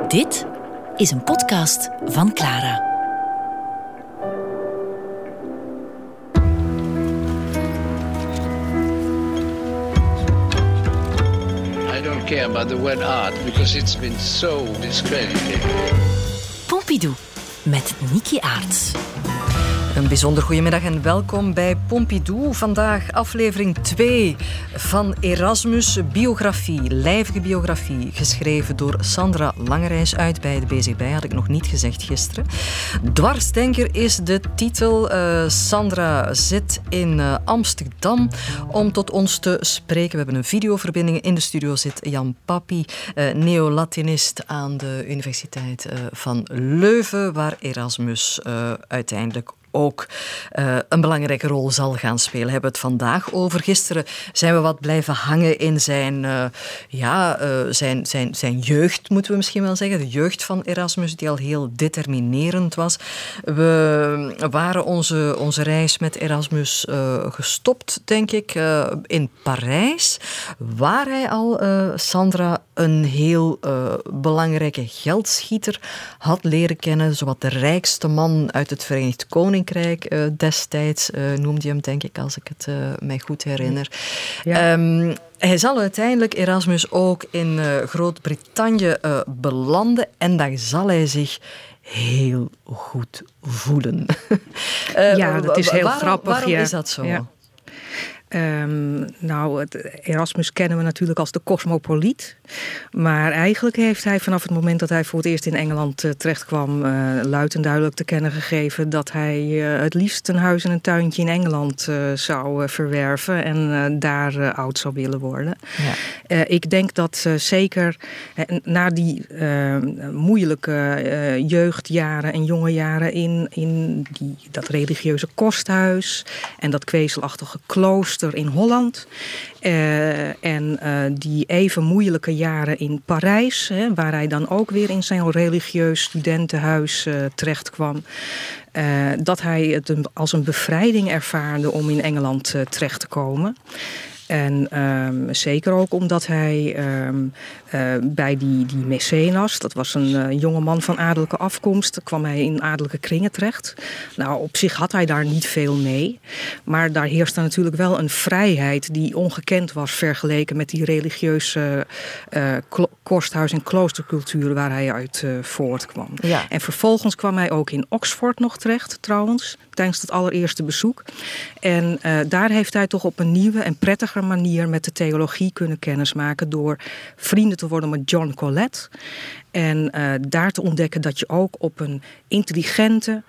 Dit is een podcast van Clara. I don't care about the word art because it's been so discredited. Pompidou met Niki Aerts. Een bijzonder goedemiddag en welkom bij Pompidou. Vandaag aflevering 2 van Erasmus, biografie, lijvige biografie, geschreven door Sandra Langerijs uit bij de Bezig Bij, had ik nog niet gezegd gisteren. Dwarsdenker is de titel. Sandra zit in Amsterdam om tot ons te spreken. We hebben een videoverbinding. In de studio zit Jan Papi, neo-Latinist aan de Universiteit van Leuven, waar Erasmus uiteindelijk ook een belangrijke rol zal gaan spelen. We hebben het vandaag over. Gisteren zijn we wat blijven hangen in zijn jeugd, moeten we misschien wel zeggen. De jeugd van Erasmus, die al heel determinerend was. We waren onze reis met Erasmus gestopt, denk ik, in Parijs, waar hij al, Sandra, een heel belangrijke geldschieter had leren kennen. Zowat de rijkste man uit het Verenigd Koninkrijk destijds, noemde je hem, denk ik, als ik het mij goed herinner. Ja. Hij zal uiteindelijk, Erasmus, ook in Groot-Brittannië belanden en daar zal hij zich heel goed voelen. Dat is heel grappig. Waarom is dat zo? Ja. Erasmus kennen we natuurlijk als de cosmopoliet. Maar eigenlijk heeft hij vanaf het moment dat hij voor het eerst in Engeland terechtkwam luid en duidelijk te kennen gegeven dat hij het liefst een huis en een tuintje in Engeland zou verwerven en daar oud zou willen worden. Ja. Ik denk dat zeker na die moeilijke jeugdjaren en jonge jaren in dat religieuze kosthuis en dat kwezelachtige klooster in Holland. En die even moeilijke jaren in Parijs, waar hij dan ook weer in zijn religieus studentenhuis terecht kwam. Dat hij het als een bevrijding ervaarde om in Engeland terecht te komen. En zeker ook omdat hij bij die mecenas, dat was een jongeman van adellijke afkomst, kwam hij in adellijke kringen terecht. Nou, op zich had hij daar niet veel mee. Maar daar heerste natuurlijk wel een vrijheid die ongekend was vergeleken met die religieuze kosthuis- en kloostercultuur waar hij uit voortkwam. Ja. En vervolgens kwam hij ook in Oxford nog terecht, trouwens, tijdens het allereerste bezoek. En daar heeft hij toch op een nieuwe en prettige manier met de theologie kunnen kennismaken door vrienden te worden met John Colet. En daar te ontdekken dat je ook op een intelligente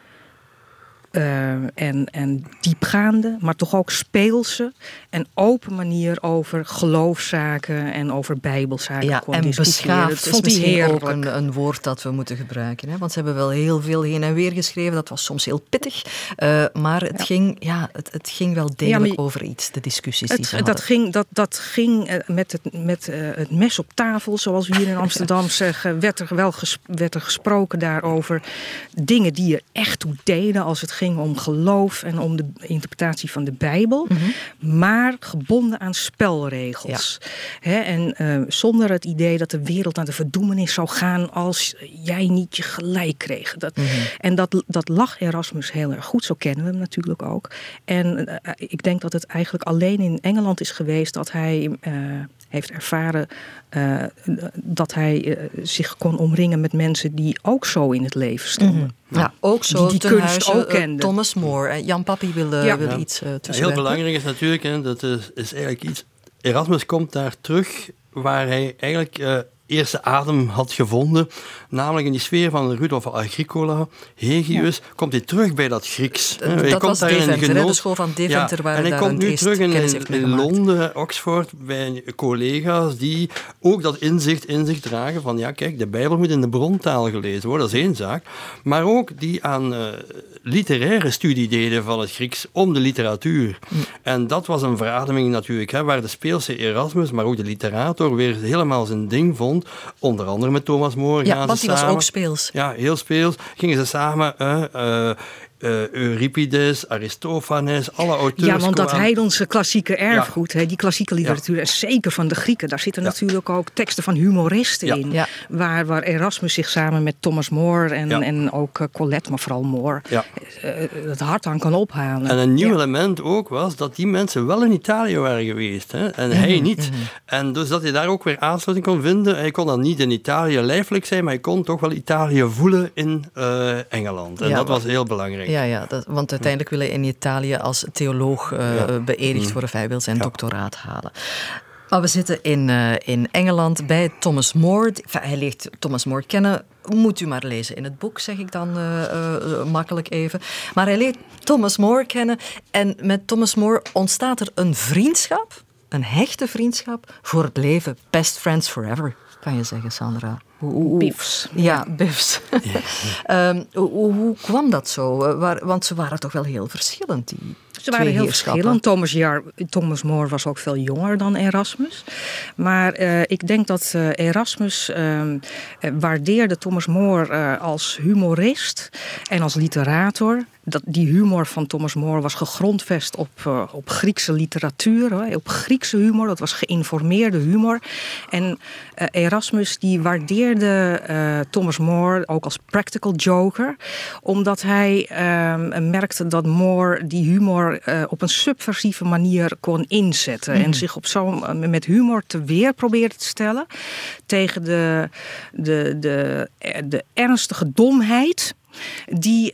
en diepgaande, maar toch ook speelse en open manier over geloofszaken en over bijbelzaken kon discussiëren. En beschaafd is misschien ook een woord dat we moeten gebruiken. Hè? Want ze hebben wel heel veel heen en weer geschreven. Dat was soms heel pittig. Maar het ging wel degelijk over iets, de discussies die ze hadden. Dat ging met het mes op tafel, zoals we hier in Amsterdam zeggen, werd er gesproken daarover dingen die er echt toe deden als het ging om geloof en om de interpretatie van de Bijbel, maar gebonden aan spelregels. Ja. En zonder het idee dat de wereld naar de verdoemenis zou gaan als jij niet je gelijk kreeg. En dat lag Erasmus heel erg goed, zo kennen we hem natuurlijk ook. En ik denk dat het eigenlijk alleen in Engeland is geweest dat hij heeft ervaren dat hij zich kon omringen met mensen die ook zo in het leven stonden. Ja, ook zo die kunst ook kenden. Thomas More. Jan Papi wil iets tussen. Heel belangrijk is natuurlijk, dat is eigenlijk iets. Erasmus komt daar terug waar hij eigenlijk eerste adem had gevonden, namelijk in die sfeer van Rudolf Agricola, Hegius, komt hij terug bij dat Grieks. Dat was Deventer, de school van Deventer, waar en hij komt nu terug in Londen, Oxford, bij collega's die ook dat inzicht in zich dragen van, ja kijk, de Bijbel moet in de brontaal gelezen worden, dat is één zaak, maar ook die aan literaire studie deden van het Grieks om de literatuur. En dat was een verademing natuurlijk, waar de speelse Erasmus, maar ook de literator, weer helemaal zijn ding vond. Onder andere met Thomas More. Ja, want die was ook speels. Ja, heel speels. Gingen ze samen Euripides, Aristophanes, alle auteurs. Ja, want dat Heidense klassieke erfgoed, die klassieke literatuur, en zeker van de Grieken, daar zitten natuurlijk ook teksten van humoristen in. Ja. Waar Erasmus zich samen met Thomas More en ook Colette, maar vooral More, het hart aan kan ophalen. En een nieuw element ook was dat die mensen wel in Italië waren geweest. Hè? En hij niet. En dus dat hij daar ook weer aansluiting kon vinden. Hij kon dan niet in Italië lijfelijk zijn, maar hij kon toch wel Italië voelen in Engeland. En dat was heel belangrijk. Ja, want uiteindelijk wil hij in Italië als theoloog beëdigd worden. Hij wil zijn doctoraat halen. Maar we zitten in Engeland bij Thomas More. Hij leert Thomas More kennen. Moet u maar lezen in het boek, zeg ik dan makkelijk even. Maar hij leert Thomas More kennen. En met Thomas More ontstaat er een vriendschap, een hechte vriendschap voor het leven. Best friends forever, kan je zeggen, Sandra. Biffs. Ja, biffs. Hoe kwam dat zo? Want ze waren toch wel heel verschillend, Ze waren heel verschillend. Thomas More was ook veel jonger dan Erasmus. Maar ik denk dat Erasmus waardeerde Thomas More als humorist en als literator. Die humor van Thomas More was gegrondvest op Griekse literatuur, op Griekse humor. Dat was geïnformeerde humor. En Erasmus die waardeerde Thomas More ook als practical joker, omdat hij merkte dat More die humor op een subversieve manier kon inzetten en zich met humor te weer probeerde te stellen tegen de ernstige domheid die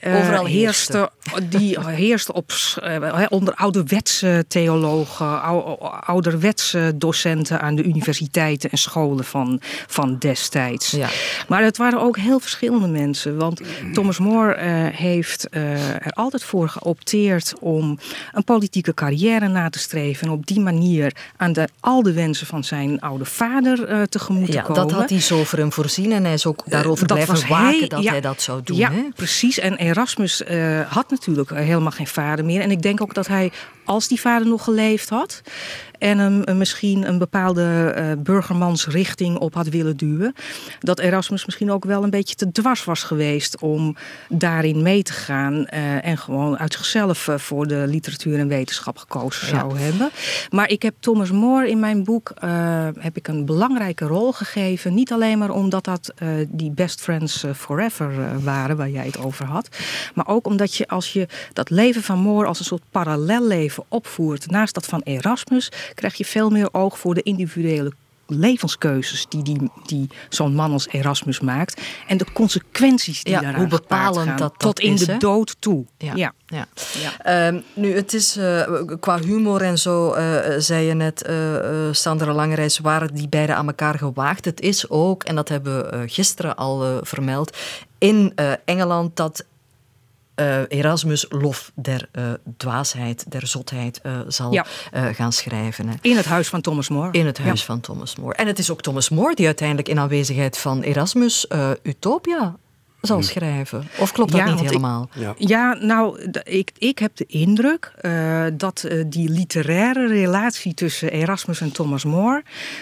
heerste onder ouderwetse theologen, ouderwetse docenten aan de universiteiten en scholen van destijds. Ja. Maar het waren ook heel verschillende mensen. Want Thomas More heeft er altijd voor geopteerd om een politieke carrière na te streven en op die manier aan al de wensen van zijn oude vader tegemoet te komen. Dat had hij zo voor hem voorzien en hij is ook daarover blijven waken dat hij dat zou doen. Ja, hè? Precies. En Erasmus had natuurlijk helemaal geen vader meer. En ik denk ook dat hij, als die vader nog geleefd had en hem misschien een bepaalde burgermansrichting op had willen duwen, dat Erasmus misschien ook wel een beetje te dwars was geweest om daarin mee te gaan en gewoon uit zichzelf voor de literatuur en wetenschap gekozen zou hebben. Maar ik heb Thomas More in mijn boek heb ik een belangrijke rol gegeven. Niet alleen maar omdat dat die best friends forever waren, waar jij het over had. Maar ook omdat als je dat leven van More als een soort parallelleven opvoert naast dat van Erasmus, krijg je veel meer oog voor de individuele levenskeuzes die zo'n man als Erasmus maakt en de consequenties die daaraan hoe bepalend gaan, dat tot in de dood toe. Ja. Nu, het is qua humor en zo, zei je net, Sandra Langerijs, waren die beiden aan elkaar gewaagd. Het is ook, en dat hebben we gisteren al vermeld, in Engeland dat Erasmus lof der dwaasheid, der zotheid zal gaan schrijven. Hè. In het huis van Thomas More. In het huis van Thomas More. En het is ook Thomas More die uiteindelijk in aanwezigheid van Erasmus Utopia zal schrijven. Of klopt dat niet helemaal? Ik heb de indruk dat die literaire relatie tussen Erasmus en Thomas More,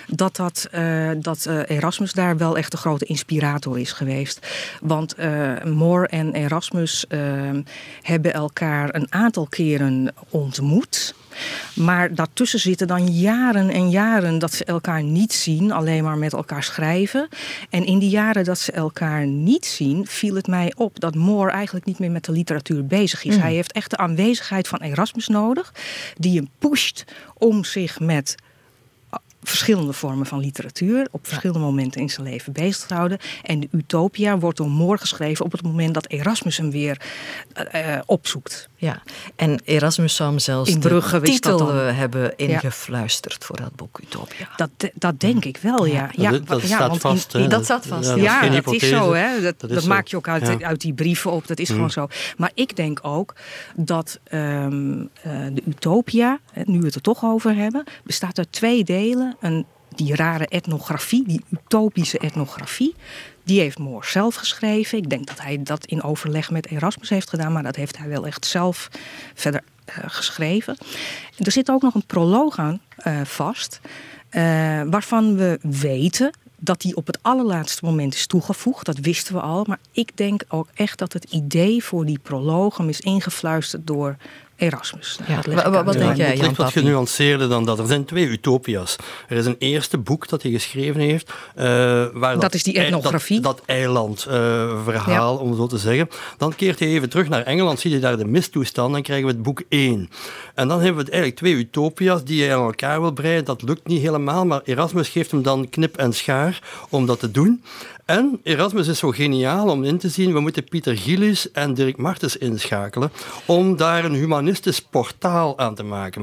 dat Erasmus daar wel echt de grote inspirator is geweest. Want More en Erasmus hebben elkaar een aantal keren ontmoet. Maar daartussen zitten dan jaren en jaren dat ze elkaar niet zien, alleen maar met elkaar schrijven. En in die jaren dat ze elkaar niet zien, viel het mij op dat More eigenlijk niet meer met de literatuur bezig is. Hij heeft echt de aanwezigheid van Erasmus nodig, die hem pusht om zich met verschillende vormen van literatuur op verschillende momenten in zijn leven bezig te houden. En de Utopia wordt door More geschreven op het moment dat Erasmus hem weer opzoekt. Ja, en Erasmus zou hem zelfs in Brugge de titel hebben ingefluisterd voor dat boek Utopia. Dat denk ik wel, ja. Dat staat vast. Dat staat vast. Ja, dat is zo. Hè. Dat maak je ook uit die brieven op. Dat is gewoon zo. Maar ik denk ook dat de Utopia, nu we het er toch over hebben, bestaat uit 2 delen. Die rare etnografie, die utopische etnografie, die heeft More zelf geschreven. Ik denk dat hij dat in overleg met Erasmus heeft gedaan, maar dat heeft hij wel echt zelf verder geschreven. Er zit ook nog een proloog aan vast, waarvan we weten Dat die op het allerlaatste moment is toegevoegd, dat wisten we al. Maar ik denk ook echt dat het idee voor die prologum is ingefluisterd door Erasmus. Wat denk jij, Jan? Het wat genuanceerder dan dat. Er zijn 2 utopia's. Er is een eerste boek dat hij geschreven heeft. Dat is die etnografie. Dat eilandverhaal, om zo te zeggen. Dan keert hij even terug naar Engeland, zie je daar de mistoestand, en krijgen we het boek 1. En dan hebben we eigenlijk 2 utopia's die hij aan elkaar wil breien. Dat lukt niet helemaal, maar Erasmus geeft hem dan knip en schaar om dat te doen. En Erasmus is zo geniaal om in te zien, we moeten Pieter Gillis en Dirk Martens inschakelen om daar een humanistisch portaal aan te maken.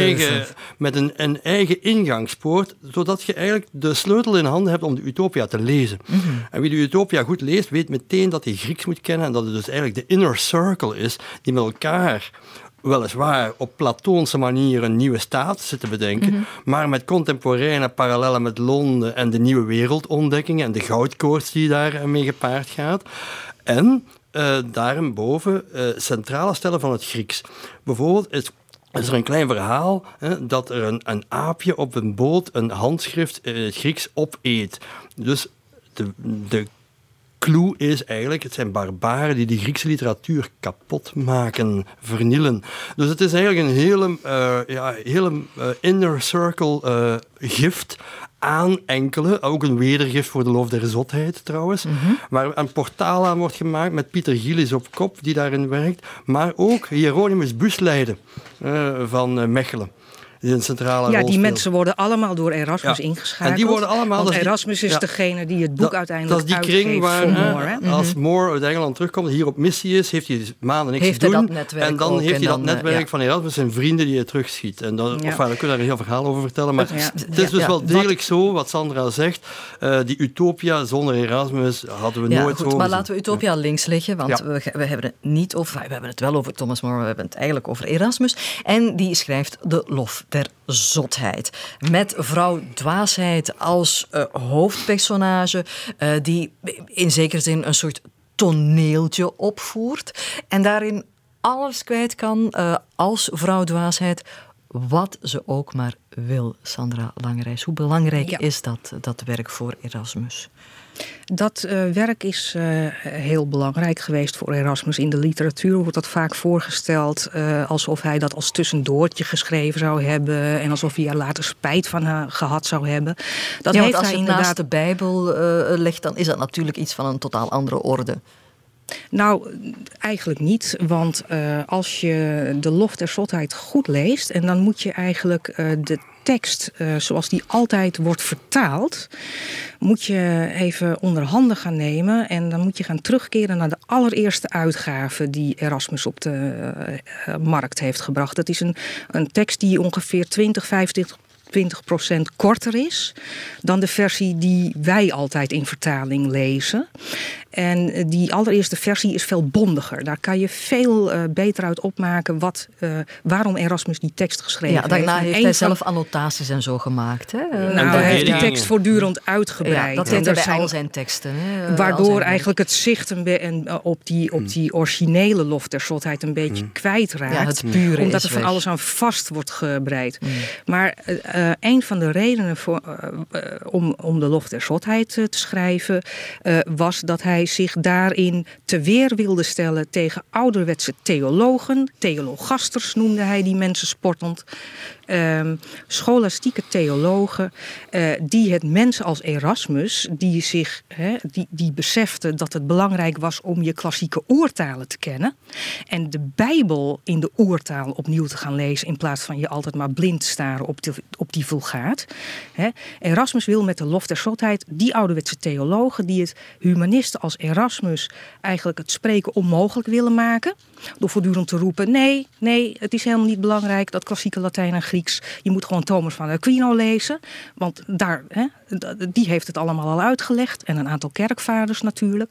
Met een eigen ingangspoort, zodat je eigenlijk de sleutel in handen hebt om de Utopia te lezen. Mm-hmm. En wie de Utopia goed leest, weet meteen dat hij Grieks moet kennen en dat het dus eigenlijk de inner circle is die met elkaar weliswaar op Platoonse manier een nieuwe staat zitten bedenken, maar met contemporaine parallellen met Londen en de nieuwe wereldontdekkingen en de goudkoorts die daarmee gepaard gaat. En daarboven centrale stellen van het Grieks. Bijvoorbeeld is er een klein verhaal dat er een aapje op een boot een handschrift in het Grieks opeet. Dus de clue is eigenlijk, het zijn barbaren die de Griekse literatuur kapot maken, vernielen. Dus het is eigenlijk een hele inner circle gift aan enkele, ook een wedergift voor de lof der zotheid trouwens, waar een portaal aan wordt gemaakt met Pieter Gillis op kop, die daarin werkt, maar ook Hieronymus Busleiden van Mechelen. Die mensen worden allemaal door Erasmus ingeschakeld. En die worden allemaal, want Erasmus is degene die het boek uiteindelijk uitgeeft. Dat is die kring waar als More uit Engeland terugkomt, hier op missie is, heeft hij maanden niks te doen. En dan heeft hij dat netwerk van Erasmus en vrienden die hij terugschiet. En dan kunnen we daar een heel verhaal over vertellen. Maar het is dus wel degelijk zo, wat Sandra zegt, die Utopia zonder Erasmus hadden we nooit zo. Maar laten we Utopia links liggen, want we hebben het niet over, we hebben het wel over Thomas More, we hebben het eigenlijk over Erasmus. En die schrijft de lof der zotheid. Met vrouw Dwaasheid als hoofdpersonage, die in zekere zin een soort toneeltje opvoert en daarin alles kwijt kan als vrouw Dwaasheid, wat ze ook maar wil. Sandra Langerijs, hoe belangrijk is dat werk voor Erasmus? Dat werk is heel belangrijk geweest voor Erasmus. In de literatuur wordt dat vaak voorgesteld alsof hij dat als tussendoortje geschreven zou hebben en alsof hij er later spijt van gehad zou hebben. Dat heeft als hij je inderdaad naast de Bijbel legt, dan is dat natuurlijk iets van een totaal andere orde. Nou, eigenlijk niet, want als je de lof der zotheid goed leest, en dan moet je eigenlijk de tekst, zoals die altijd wordt vertaald, moet je even onder handen gaan nemen en dan moet je gaan terugkeren naar de allereerste uitgave die Erasmus op de markt heeft gebracht. Dat is een tekst die ongeveer 20% korter is dan de versie die wij altijd in vertaling lezen. En die allereerste versie is veel bondiger. Daar kan je veel beter uit opmaken waarom Erasmus die tekst geschreven heeft. Daarna heeft hij zelf annotaties en zo gemaakt. Hè? Hij heeft die tekst voortdurend uitgebreid. Ja, dat deed hij bij al zijn teksten. Hè? Waardoor eigenlijk het zicht op die originele lof der zotheid een beetje kwijtraakt. Ja, het pure omdat is er van alles aan vast wordt gebreid. Maar een van de redenen om de lof der zotheid te schrijven was dat hij zich daarin te weer wilde stellen tegen ouderwetse theologen. Theologasters noemde hij die mensen spottend. Scholastieke theologen die het mensen als Erasmus, die beseften dat het belangrijk was om je klassieke oertalen te kennen en de Bijbel in de oertaal opnieuw te gaan lezen in plaats van je altijd maar blind staren op die vulgaat. Erasmus wil met de lof der zotheid die ouderwetse theologen die het humanisten als Erasmus eigenlijk het spreken onmogelijk willen maken door voortdurend te roepen nee, het is helemaal niet belangrijk dat klassieke Latijn en Grieks. Je moet gewoon Thomas van Aquino lezen, want die heeft het allemaal al uitgelegd en een aantal kerkvaders natuurlijk.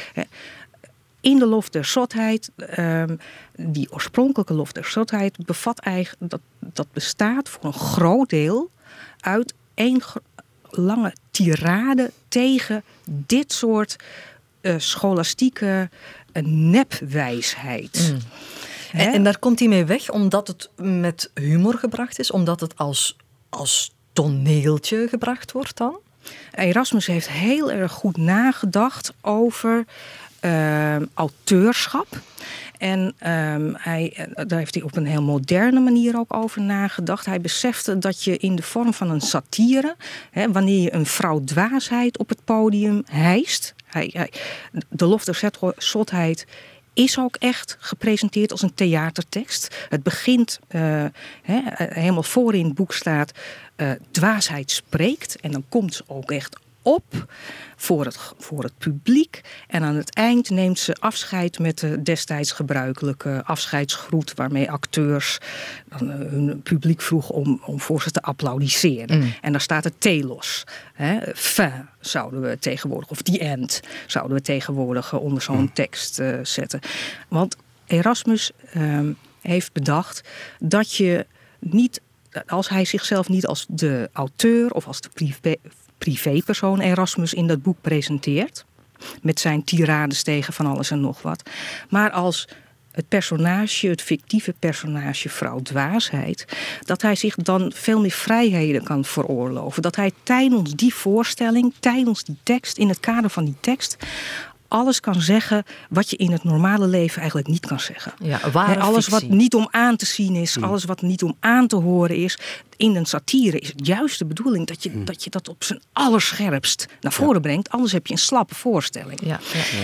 In de lof der zotheid, die oorspronkelijke lof der zotheid bevat eigenlijk dat bestaat voor een groot deel uit één lange tirade tegen dit soort scholastieke nepwijsheid. En daar komt hij mee weg omdat het met humor gebracht is, omdat het als toneeltje gebracht wordt dan? Erasmus heeft heel erg goed nagedacht over auteurschap. En daar heeft hij op een heel moderne manier ook over nagedacht. Hij besefte dat je in de vorm van een satire, wanneer je een vrouw dwaasheid op het podium hijst, de lof der zotheid is ook echt gepresenteerd als een theatertekst. Het begint, helemaal voor in het boek staat, dwaasheid spreekt. En dan komt ze ook echt op voor het publiek. En aan het eind neemt ze afscheid met de destijds gebruikelijke afscheidsgroet, waarmee acteurs hun publiek vroegen om voor ze te applaudisseren. En daar staat het telos. Fin zouden we tegenwoordig, of the end zouden we tegenwoordig onder zo'n tekst zetten. Want Erasmus heeft bedacht dat je niet, als hij zichzelf niet als de auteur of als de privépersoon Erasmus in dat boek presenteert, met zijn tirades tegen van alles en nog wat, maar als het fictieve personage vrouw dwaasheid, dat hij zich dan veel meer vrijheden kan veroorloven. Dat hij tijdens die voorstelling, tijdens die tekst, in het kader van die tekst, alles kan zeggen wat je in het normale leven eigenlijk niet kan zeggen. Ja, alles wat niet om aan te zien is, alles wat niet om aan te horen is. In een satire is het juist de bedoeling dat je dat op zijn allerscherpst naar voren brengt. Anders heb je een slappe voorstelling. Ja.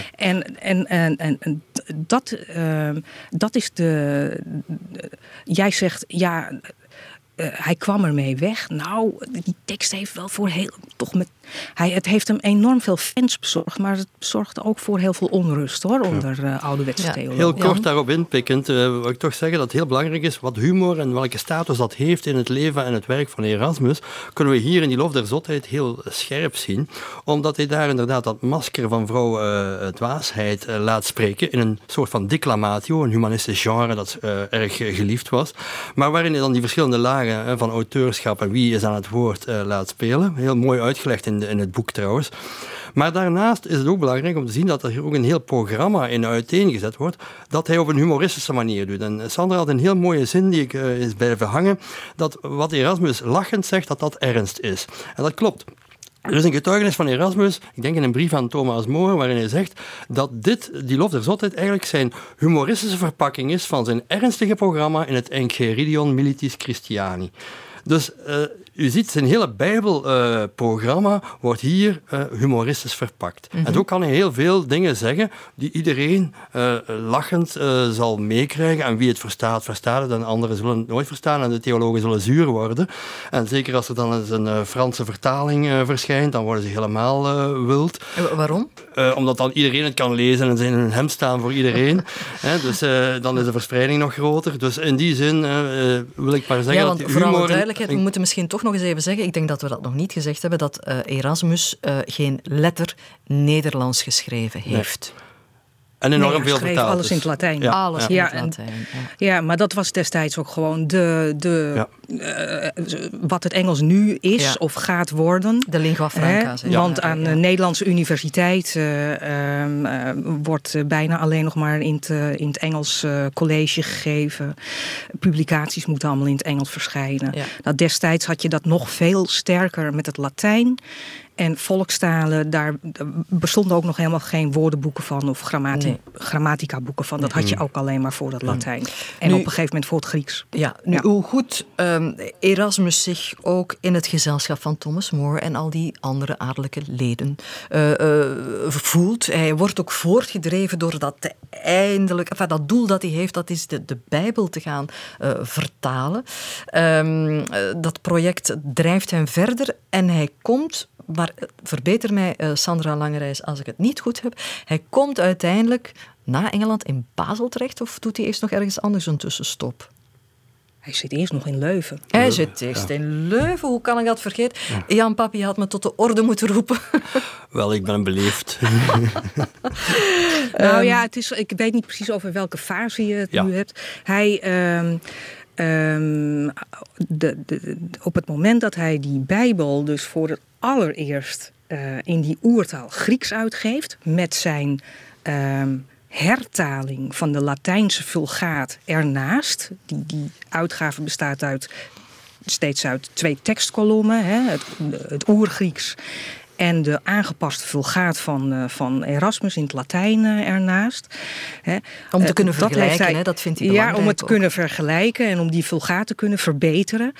En dat is de. Jij zegt ja. Hij kwam ermee weg. Nou, die tekst heeft wel voor het heeft hem enorm veel fans bezorgd, maar het zorgde ook voor heel veel onrust onder ouderwetse theologen. Heel kort daarop inpikkend wil ik toch zeggen dat het heel belangrijk is wat humor en welke status dat heeft in het leven en het werk van Erasmus, kunnen we hier in die lof der zotheid heel scherp zien, omdat hij daar inderdaad dat masker van vrouw dwaasheid laat spreken in een soort van declamatio, een humanistisch genre dat erg geliefd was, maar waarin hij dan die verschillende lagen van auteurschap en wie is aan het woord laat spelen. Heel mooi uitgelegd in het boek trouwens. Maar daarnaast is het ook belangrijk om te zien dat er hier ook een heel programma in uiteengezet wordt, dat hij op een humoristische manier doet. En Sandra had een heel mooie zin die ik is blijven hangen, dat wat Erasmus lachend zegt, dat ernst is. En dat klopt. Er is een getuigenis van Erasmus, ik denk in een brief aan Thomas More, waarin hij zegt dat die lof der zotheid eigenlijk zijn humoristische verpakking is van zijn ernstige programma in het Enchiridion Militis Christiani. Dus u ziet, zijn hele Bijbelprogramma wordt hier humoristisch verpakt. En zo kan hij heel veel dingen zeggen die iedereen lachend zal meekrijgen. En wie het verstaat, verstaat het. En anderen zullen het nooit verstaan. En de theologen zullen zuur worden. En zeker als er dan eens een Franse vertaling verschijnt, dan worden ze helemaal wild. Waarom? Omdat dan iedereen het kan lezen en ze in hun hemd staan voor iedereen. Dus dan is de verspreiding nog groter. Dus in die zin wil ik maar zeggen dat humor... Voor alle duidelijkheid, we moeten misschien toch nog eens even zeggen, ik denk dat we dat nog niet gezegd hebben, dat Erasmus geen letter Nederlands geschreven heeft. Nee. En enorm veel vertaald. Alles in het Latijn. Ja. Alles in het Latijn. Ja, maar dat was destijds ook gewoon wat het Engels nu is of gaat worden. De lingua franca. Want aan de Nederlandse universiteit wordt bijna alleen nog maar in het Engels college gegeven. Publicaties moeten allemaal in het Engels verschijnen. Ja. Nou, destijds had je dat nog veel sterker met het Latijn. En volkstalen, daar bestonden ook nog helemaal geen woordenboeken van of grammatica-boeken van. Dat had je ook alleen maar voor het Latijn. En nu, op een gegeven moment voor het Grieks. Hoe goed Erasmus zich ook in het gezelschap van Thomas More en al die andere adellijke leden voelt. Hij wordt ook voortgedreven door dat dat doel dat hij heeft, dat is de Bijbel te gaan vertalen. Dat project drijft hem verder en hij komt... Maar verbeter mij, Sandra Langerijs, als ik het niet goed heb. Hij komt uiteindelijk na Engeland in Basel terecht, of doet hij eerst nog ergens anders een tussenstop? Hij zit eerst nog in Leuven. Hij zit eerst in Leuven, hoe kan ik dat vergeten? Ja. Jan Papi had me tot de orde moeten roepen. Wel, ik ben beleefd. Nou ja, ik weet niet precies over welke fase je het nu hebt. Hij... op het moment dat hij die Bijbel dus voor het allereerst in die oertaal Grieks uitgeeft, met zijn hertaling van de Latijnse Vulgaat ernaast. Die uitgave bestaat uit steeds uit 2 tekstkolommen, het oergrieks en de aangepaste Vulgaat van Erasmus in het Latijn ernaast. Om te kunnen vergelijken, dat vindt hij belangrijk. Ja, om het te kunnen vergelijken en om die Vulgaat te kunnen verbeteren.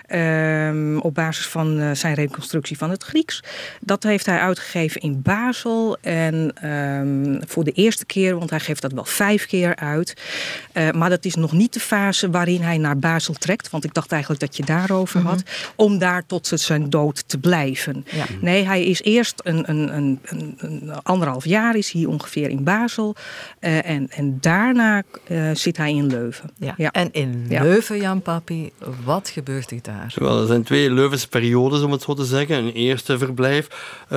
Op basis van zijn reconstructie van het Grieks. Dat heeft hij uitgegeven in Basel. En voor de eerste keer, want hij geeft dat wel 5 keer uit. Maar dat is nog niet de fase waarin hij naar Basel trekt. Want ik dacht eigenlijk dat je daarover had. Om daar tot zijn dood te blijven. Ja. Nee, hij is eerst een 1,5 jaar is hij ongeveer in Basel. En daarna zit hij in Leuven. Ja. Ja. En in Leuven, Jan Papi, wat gebeurt er daar? Wel, er zijn 2 Leuvense periodes, om het zo te zeggen. Een eerste verblijf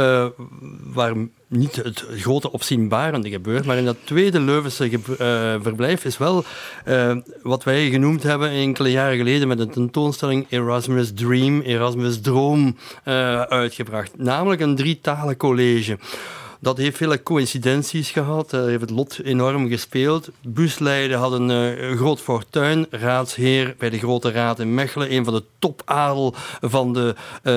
waar niet het grote opzienbarende gebeurt, maar in dat tweede Leuvense verblijf is wel wat wij genoemd hebben enkele jaren geleden met een tentoonstelling Erasmus Dream, Erasmus Droom uitgebracht. Namelijk een 3-talen college. Dat heeft vele coïncidenties gehad. Heeft het lot enorm gespeeld. Busleiden had een groot fortuin. Raadsheer bij de Grote Raad in Mechelen. Een van de topadel van de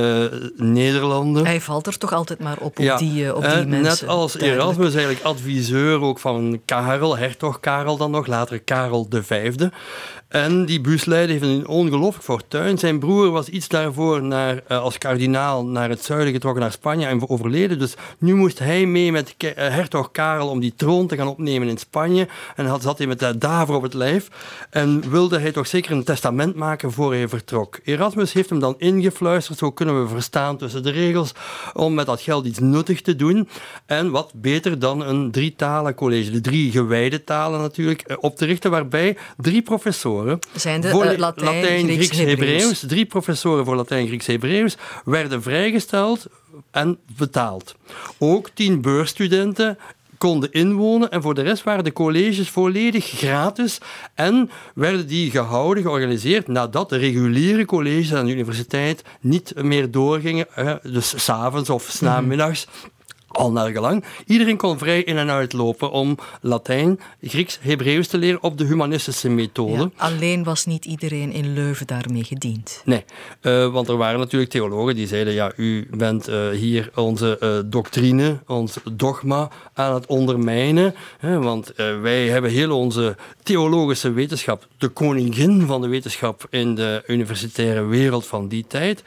Nederlanden. Hij valt er toch altijd maar op die mensen. Net als Erasmus eigenlijk adviseur ook van Karel, hertog Karel dan nog. Later Karel V. En die Busleiden heeft een ongelooflijk fortuin. Zijn broer was iets daarvoor als kardinaal naar het zuiden getrokken, naar Spanje en overleden. Dus nu moest hij mee met hertog Karel om die troon te gaan opnemen in Spanje. En zat hij met de daver op het lijf. En wilde hij toch zeker een testament maken voor hij vertrok. Erasmus heeft hem dan ingefluisterd, zo kunnen we verstaan tussen de regels, om met dat geld iets nuttig te doen. En wat beter dan een 3-talen college, de 3 gewijde talen natuurlijk, op te richten, waarbij 3 professoren zijn de Latijn, Grieks, Hebreeuws. 3 professoren voor Latijn, Grieks, Hebreeuws werden vrijgesteld en betaald. Ook 10 beursstudenten konden inwonen en voor de rest waren de colleges volledig gratis en werden die gehouden, georganiseerd nadat de reguliere colleges aan de universiteit niet meer doorgingen, dus 's avonds of 's namiddags. Al naar gelang. Iedereen kon vrij in en uitlopen om Latijn, Grieks, Hebreeuws te leren op de humanistische methode. Ja, alleen was niet iedereen in Leuven daarmee gediend. Nee, want er waren natuurlijk theologen die zeiden, u bent hier onze doctrine, ons dogma aan het ondermijnen. Want wij hebben heel onze theologische wetenschap, de koningin van de wetenschap in de universitaire wereld van die tijd.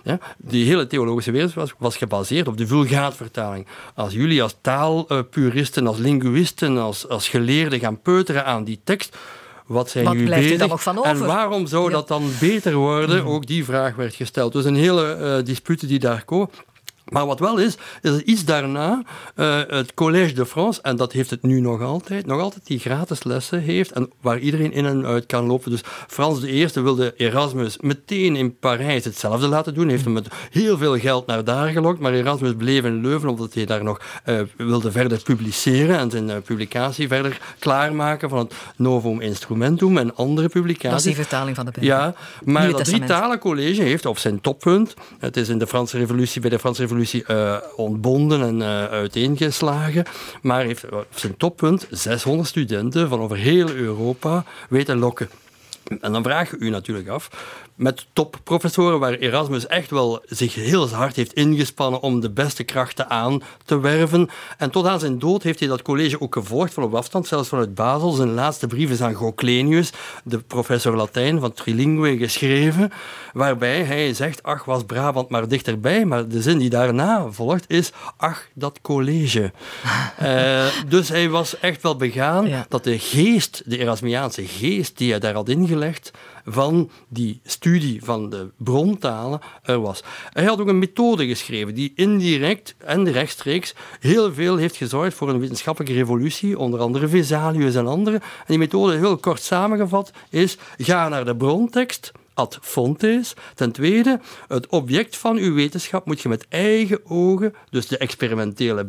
Die hele theologische wereld was gebaseerd op de Vulgaatvertaling. Als jullie als taalpuristen, als linguïsten, als geleerden gaan peuteren aan die tekst, wat zijn jullie bezig? Er dan nog van over? En waarom zou dat dan beter worden? Ook die vraag werd gesteld. Dus een hele dispute die daar komen. Maar wat wel is dat iets daarna het Collège de France, en dat heeft het nu nog altijd die gratis lessen heeft en waar iedereen in en uit kan lopen. Dus Frans I wilde Erasmus meteen in Parijs hetzelfde laten doen, heeft hem met heel veel geld naar daar gelokt, maar Erasmus bleef in Leuven omdat hij daar nog wilde verder publiceren en zijn publicatie verder klaarmaken van het Novum Instrumentum en andere publicaties. Dat is die vertaling van de Bijbel. Ja, maar dat 3-talen college heeft op zijn toppunt, het is in de Franse Revolutie, bij de Franse Revolutie ontbonden en uiteengeslagen, maar heeft op zijn toppunt 600 studenten van over heel Europa weten lokken. En dan vraag je u natuurlijk af, met topprofessoren waar Erasmus echt wel zich heel hard heeft ingespannen om de beste krachten aan te werven. En tot aan zijn dood heeft hij dat college ook gevolgd van op afstand, zelfs vanuit Basel. Zijn laatste brief is aan Goclenius, de professor Latijn van Trilingue, geschreven, waarbij hij zegt, ach, was Brabant maar dichterbij. Maar de zin die daarna volgt is, ach, dat college. Dus hij was echt wel begaan dat de geest, de Erasmiaanse geest die hij daar had ingelegd, van die studie van de brontalen er was. Hij had ook een methode geschreven die indirect en rechtstreeks heel veel heeft gezorgd voor een wetenschappelijke revolutie, onder andere Vesalius en anderen. En die methode, heel kort samengevat, is ga naar de brontekst, ad fontes. Ten tweede, het object van uw wetenschap moet je met eigen ogen, dus de experimentele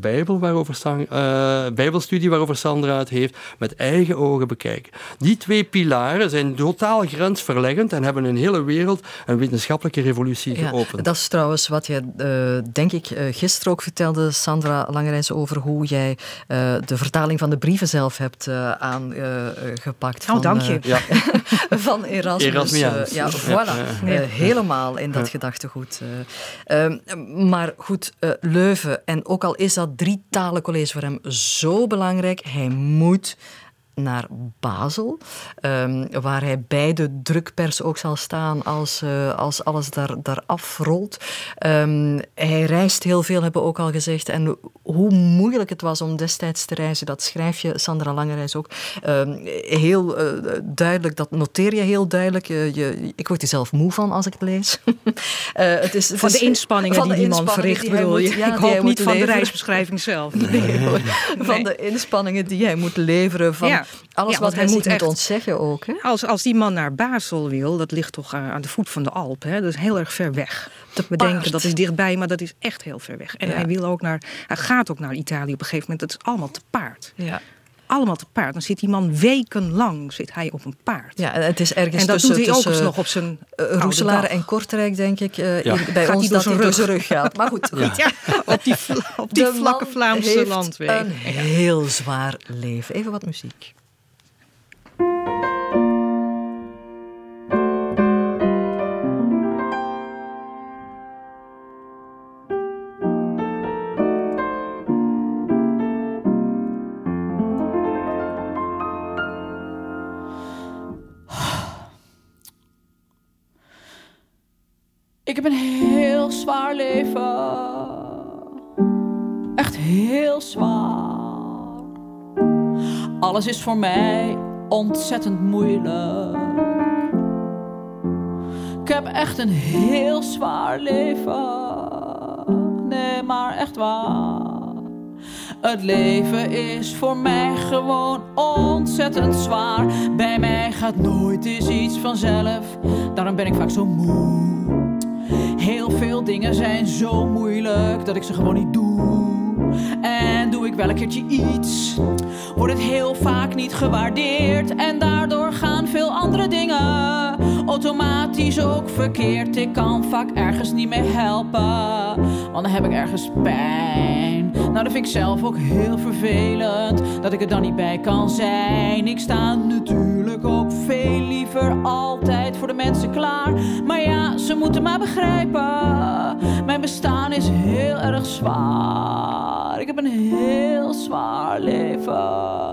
Bijbelstudie waarover Sandra het heeft, met eigen ogen bekijken. Die 2 pilaren zijn totaal grensverleggend en hebben een hele wereld een wetenschappelijke revolutie geopend. Dat is trouwens wat je, denk ik, gisteren ook vertelde, Sandra Langerijns, over hoe jij de vertaling van de brieven zelf hebt aangepakt. Dank je. Van Erasmus. Erasmiaans. Voilà, helemaal in dat gedachtegoed. Maar goed, Leuven, en ook al is dat 3-talencollege voor hem zo belangrijk, hij moet naar Basel, waar hij bij de drukpers ook zal staan als alles daar afrolt. Hij reist heel veel, hebben we ook al gezegd. En hoe moeilijk het was om destijds te reizen, dat schrijf je, Sandra Langerijs, ook heel duidelijk. Dat noteer je heel duidelijk. Ik word er zelf moe van als ik het lees. Van de inspanningen die man verricht, bedoel je? Ik hoop niet van de reisbeschrijving zelf. Van de inspanningen die hij moet leveren, van alles wat hij moet ontzeggen ook. Hè? Als die man naar Basel wil, dat ligt toch aan de voet van de Alp. Hè? Dat is heel erg ver weg. We denken dat is dichtbij, maar dat is echt heel ver weg. En hij gaat ook naar Italië op een gegeven moment. Dat is allemaal te paard. Ja. Allemaal te paard. Dan zit die man wekenlang op een paard. Ja, het is ergens en dat doet hij ook eens nog op zijn Roeselaar en Kortrijk, denk ik. Bij ons dat hij door zijn rug gaat. Maar goed. Ja. Op die vlakke Vlaamse landweg. Een heel zwaar leven. Even wat muziek. Ik heb een heel zwaar leven. Echt heel zwaar. Alles is voor mij ontzettend moeilijk. Ik heb echt een heel zwaar leven. Nee, maar echt waar. Het leven is voor mij gewoon ontzettend zwaar. Bij mij gaat nooit eens iets vanzelf. Daarom ben ik vaak zo moe. Heel veel dingen zijn zo moeilijk dat ik ze gewoon niet doe. En doe ik wel een keertje iets, wordt het heel vaak niet gewaardeerd. En daardoor gaan veel andere dingen automatisch ook verkeerd. Ik kan vaak ergens niet meer helpen, want dan heb ik ergens pijn. Nou, dat vind ik zelf ook heel vervelend, dat ik er dan niet bij kan zijn. Ik sta natuurlijk ook veel liever altijd voor de mensen klaar. Maar ja, ze moeten maar begrijpen, mijn bestaan is heel erg zwaar. Ik heb een heel zwaar leven.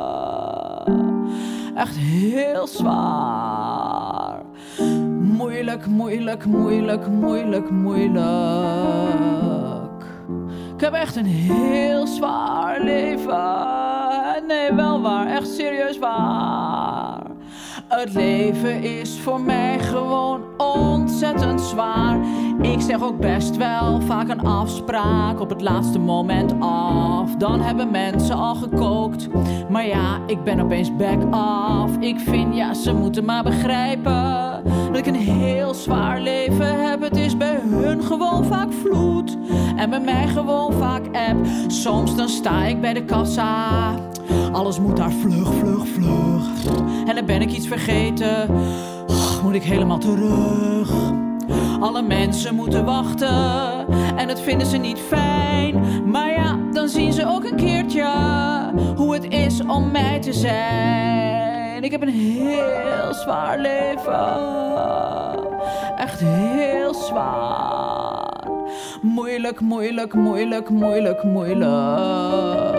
Echt heel zwaar. Moeilijk, moeilijk, moeilijk, moeilijk, moeilijk. Ik heb echt een heel zwaar leven. Nee, wel waar, echt serieus waar. Het leven is voor mij gewoon ontzettend zwaar. Ik zeg ook best wel vaak een afspraak op het laatste moment af. Dan hebben mensen al gekookt. Maar ja, ik ben opeens back off. Ik vind, ja, ze moeten maar begrijpen dat ik een heel zwaar leven heb. Het is bij hun gewoon vaak vloed en bij mij gewoon vaak app. Soms dan sta ik bij de kassa. Alles moet daar vlug, vlug, vlug. En dan ben ik iets vergeten. Moet ik helemaal terug. Alle mensen moeten wachten en dat vinden ze niet fijn. Maar ja, dan zien ze ook een keertje hoe het is om mij te zijn. Ik heb een heel zwaar leven. Echt heel zwaar. Moeilijk, moeilijk, moeilijk, moeilijk, moeilijk.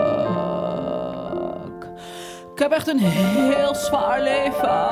Ik heb echt een heel zwaar leven.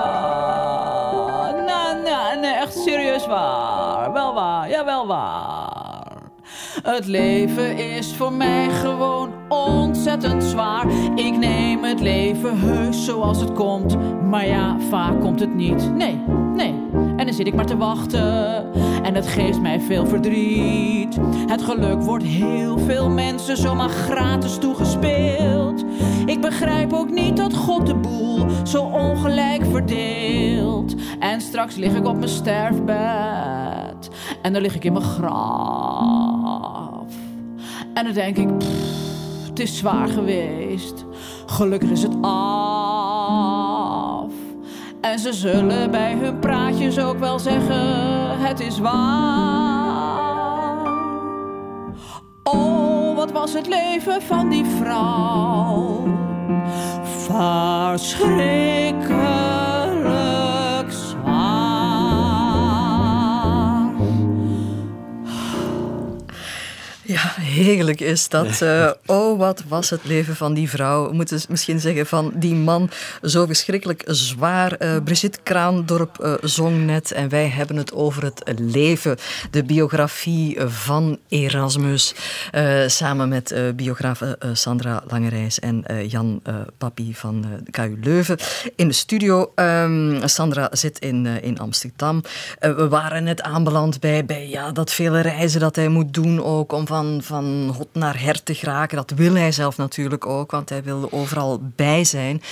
Nee, echt serieus waar. Wel waar, ja wel waar. Het leven is voor mij gewoon ontzettend zwaar. Ik neem het leven heus zoals het komt. Maar ja, vaak komt het niet. Nee. En dan zit ik maar te wachten. En het geeft mij veel verdriet. Het geluk wordt heel veel mensen zomaar gratis toegespeeld. Ik begrijp ook niet dat God de boel zo ongelijk verdeelt. En straks lig ik op mijn sterfbed. En dan lig ik in mijn graf. En dan denk ik, het is zwaar geweest. Gelukkig is het af. En ze zullen bij hun praatjes ook wel zeggen, het is waar. Oh, wat was het leven van die vrouw. Verschrikkelijk zwaar. heerlijk is dat. Oh, wat was het leven van die vrouw. We moeten misschien zeggen van die man. Zo verschrikkelijk zwaar. Brigitte Kraandorp zong net en wij hebben het over het leven. De biografie van Erasmus. Samen met biografe Sandra Langerijs en Jan Papi van de KU Leuven. In de studio. Sandra zit in Amsterdam. We waren net aanbeland bij dat vele reizen dat hij moet doen ook om van hot naar her te geraken. Dat wil hij zelf natuurlijk ook, want hij wil overal bij zijn.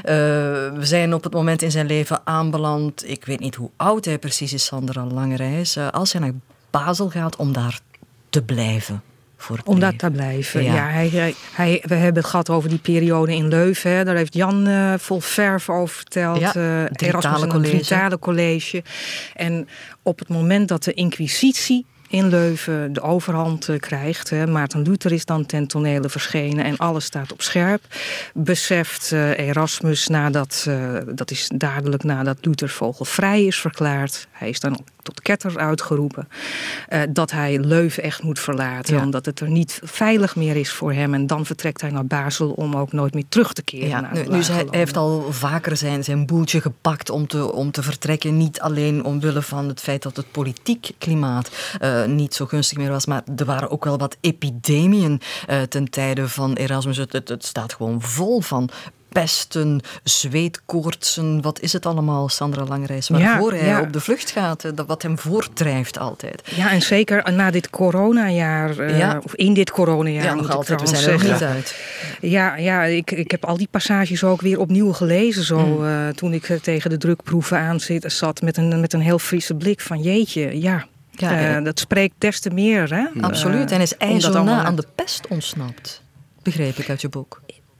We zijn op het moment in zijn leven aanbeland. Ik weet niet hoe oud hij precies is, Sandra Langerijs. Als hij naar Basel gaat om daar te blijven. Om daar te blijven, ja. We hebben het gehad over die periode in Leuven. Hè. Daar heeft Jan vol verf over verteld. Ja, Drietale college. En op het moment dat de Inquisitie in Leuven de overhand krijgt. Maarten Luther is dan ten tonele verschenen en alles staat op scherp. Beseft Erasmus dat is dadelijk nadat Luther vogelvrij is verklaard. Hij is dan tot ketter uitgeroepen. Dat hij Leuven echt moet verlaten. Ja. Omdat het er niet veilig meer is voor hem. En dan vertrekt hij naar Basel om ook nooit meer terug te keren. Ja, hij heeft al vaker zijn boeltje gepakt om te vertrekken. Niet alleen omwille van het feit dat het politiek klimaat niet zo gunstig meer was. Maar er waren ook wel wat epidemieën ten tijde van Erasmus. Het staat gewoon vol van pesten, zweetkoortsen, wat is het allemaal, Sandra Langerijs, waarvoor hij op de vlucht gaat, wat hem voortdrijft altijd. Ja, en zeker na dit coronajaar, of in dit coronajaar. Ja, nog altijd, we zijn er nog niet uit. Ja, ik heb al die passages ook weer opnieuw gelezen, toen ik tegen de drukproeven aan zat met een heel frisse blik van jeetje, dat spreekt des te meer. Hè? Absoluut, en is ijzerna aan de pest ontsnapt, begreep ik uit je boek.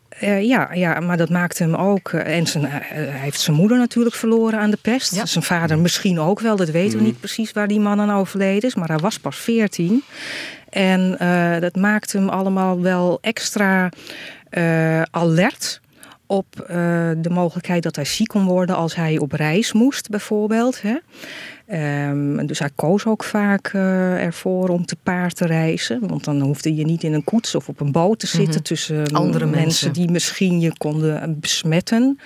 Ja, maar dat maakte hem ook. En hij heeft zijn moeder natuurlijk verloren aan de pest. Ja. Zijn vader misschien ook wel. Dat weten we niet precies waar die man aan overleden is. Maar hij was pas 14. En dat maakte hem allemaal wel extra alert op de mogelijkheid dat hij ziek kon worden als hij op reis moest, bijvoorbeeld. Hè? Dus hij koos ook vaak ervoor om te paard te reizen. Want dan hoefde je niet in een koets of op een boot te zitten tussen andere mensen die misschien je konden besmetten.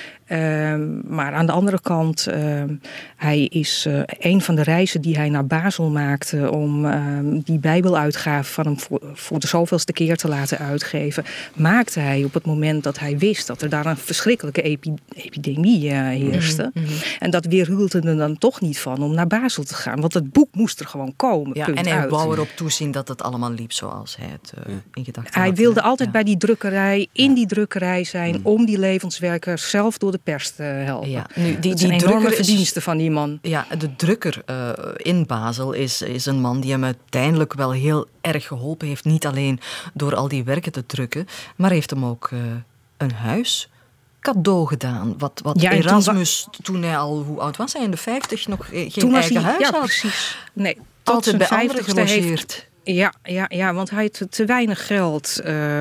Maar aan de andere kant, hij is een van de reizen die hij naar Basel maakte om die Bijbeluitgave van hem voor de zoveelste keer te laten uitgeven, maakte hij op het moment dat hij wist dat er daar een verschrikkelijke epidemie heerste. En dat weerhield er dan toch niet van om naar Basel te gaan, want het boek moest er gewoon komen. Ja, en hij wou erop toezien dat het allemaal liep zoals hij het in gedachten had. Hij wilde altijd bij die drukkerij, in die drukkerij zijn, om die levenswerker zelf door de pers te helpen. Ja, nu, die enorme verdienste van die man. Ja, de drukker in Basel is een man die hem uiteindelijk wel heel erg geholpen heeft. Niet alleen door al die werken te drukken, maar heeft hem ook een huis cadeau gedaan. Wat Erasmus, toen hij al, hoe oud was hij? In de 50 nog geen eigen huis had? Precies. Nee, altijd bij anderen gelogeerd. Ja, want hij had te weinig geld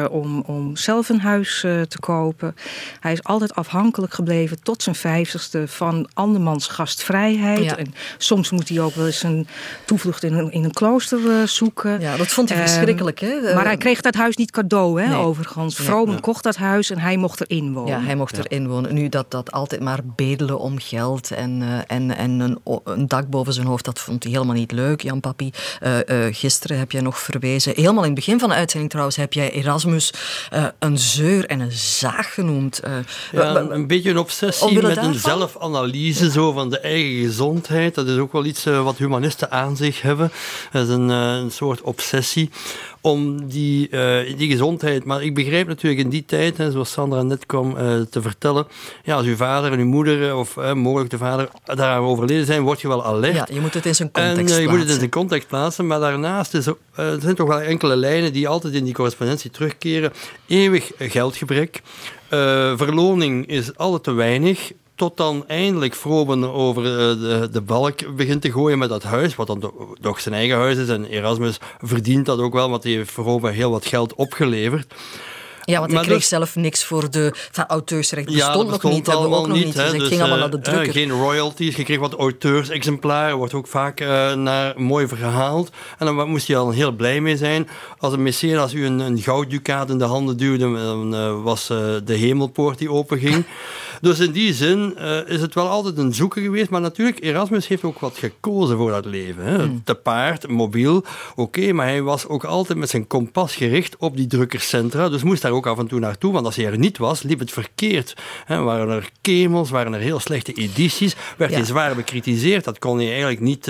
om zelf een huis te kopen. Hij is altijd afhankelijk gebleven tot zijn 50ste van andermans gastvrijheid. Ja. En soms moet hij ook wel eens een toevlucht in een klooster zoeken. Ja, dat vond hij verschrikkelijk. Hè? Maar hij kreeg dat huis niet cadeau, hè, overigens. Vromen kocht dat huis en hij mocht erin wonen. Ja, hij mocht erin wonen. Nu, dat altijd maar bedelen om geld en een dak boven zijn hoofd, dat vond hij helemaal niet leuk, Jan Papi. Gisteren heb jij nog verwezen. Helemaal in het begin van de uitzending trouwens heb jij Erasmus een zeur en een zaag genoemd. Een beetje een obsessie met een zelfanalyse zo van de eigen gezondheid. Dat is ook wel iets wat humanisten aan zich hebben. Dat is een soort obsessie om die gezondheid. Maar ik begrijp natuurlijk in die tijd, zoals Sandra net kwam te vertellen, als uw vader en uw moeder, of mogelijk de vader, daar overleden zijn, word je wel alert. Ja, je moet het in zijn context plaatsen. Je moet het in zijn context plaatsen, maar daarnaast is er zijn toch wel enkele lijnen die altijd in die correspondentie terugkeren. Eeuwig geldgebrek. Verloning is al te weinig. Tot dan eindelijk Vroben over de balk begint te gooien met dat huis, wat dan toch zijn eigen huis is. En Erasmus verdient dat ook wel, want hij heeft Vroben heel wat geld opgeleverd. Ja, want hij kreeg zelf niks voor auteursrecht. Bestond nog niet, hebben we ook nog niet. Dus het ging allemaal naar de drukker. Geen royalties, je kreeg wat auteursexemplaren, wordt ook vaak mooi verhaald. En dan moest je al heel blij mee zijn. Als een mecenas u een goudducaat in de handen duwde, dan was de hemelpoort die openging. Dus in die zin is het wel altijd een zoeken geweest. Maar natuurlijk, Erasmus heeft ook wat gekozen voor dat leven. Hè. Te paard, mobiel, oké, maar hij was ook altijd met zijn kompas gericht op die drukkerscentra. Dus moest daar ook af en toe naartoe, want als hij er niet was, liep het verkeerd. Hè. Waren er kemels, waren er heel slechte edities, werd hij zwaar bekritiseerd. Dat kon hij eigenlijk niet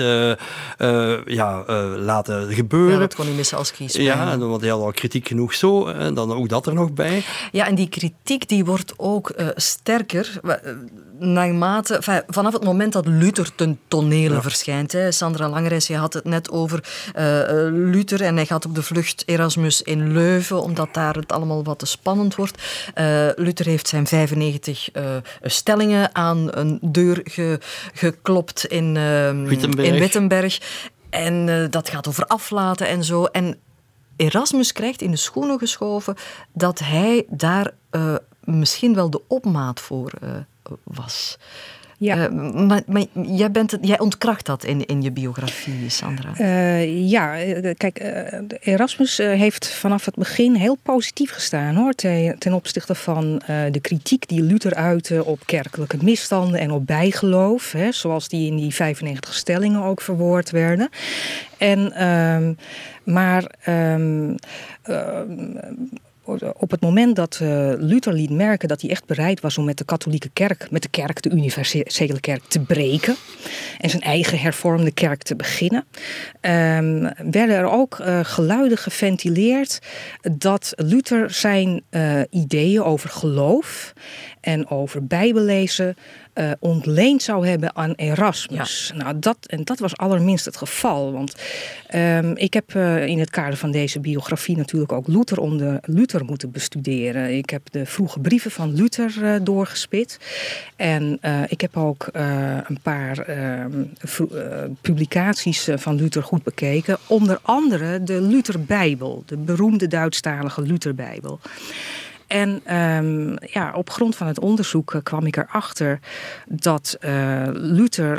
laten gebeuren. Ja, dat kon hij missen als kiesman. Ja, want hij had al kritiek genoeg zo, en dan ook dat er nog bij. Ja, en die kritiek die wordt ook sterker naarmate, vanaf het moment dat Luther ten tonele verschijnt. Hè. Sandra Langerijs, je had het net over Luther en hij gaat op de vlucht Erasmus in Leuven, omdat daar het allemaal wat te spannend wordt. Luther heeft zijn 95 stellingen aan een deur geklopt in Wittenberg. En dat gaat over aflaten en zo. En Erasmus krijgt in de schoenen geschoven dat hij daar misschien wel de opmaat voor was. Ja. Maar jij ontkracht dat in je biografie, Sandra. Kijk, Erasmus heeft vanaf het begin heel positief gestaan, hoor, ten opzichte van de kritiek die Luther uitte op kerkelijke misstanden en op bijgeloof, hè, zoals die in die 95 stellingen ook verwoord werden. Op het moment dat Luther liet merken dat hij echt bereid was om met de katholieke kerk, met de kerk, de universele kerk, te breken en zijn eigen hervormde kerk te beginnen, werden er ook geluiden geventileerd dat Luther zijn ideeën over geloof en over bijbellezen ontleend zou hebben aan Erasmus. Ja. Nou, dat was allerminst het geval. Want ik heb in het kader van deze biografie natuurlijk ook Luther moeten bestuderen. Ik heb de vroege brieven van Luther doorgespit. En ik heb ook een paar publicaties van Luther goed bekeken. Onder andere de Lutherbijbel, de beroemde Duitsstalige Lutherbijbel. En op grond van het onderzoek kwam ik erachter dat Luther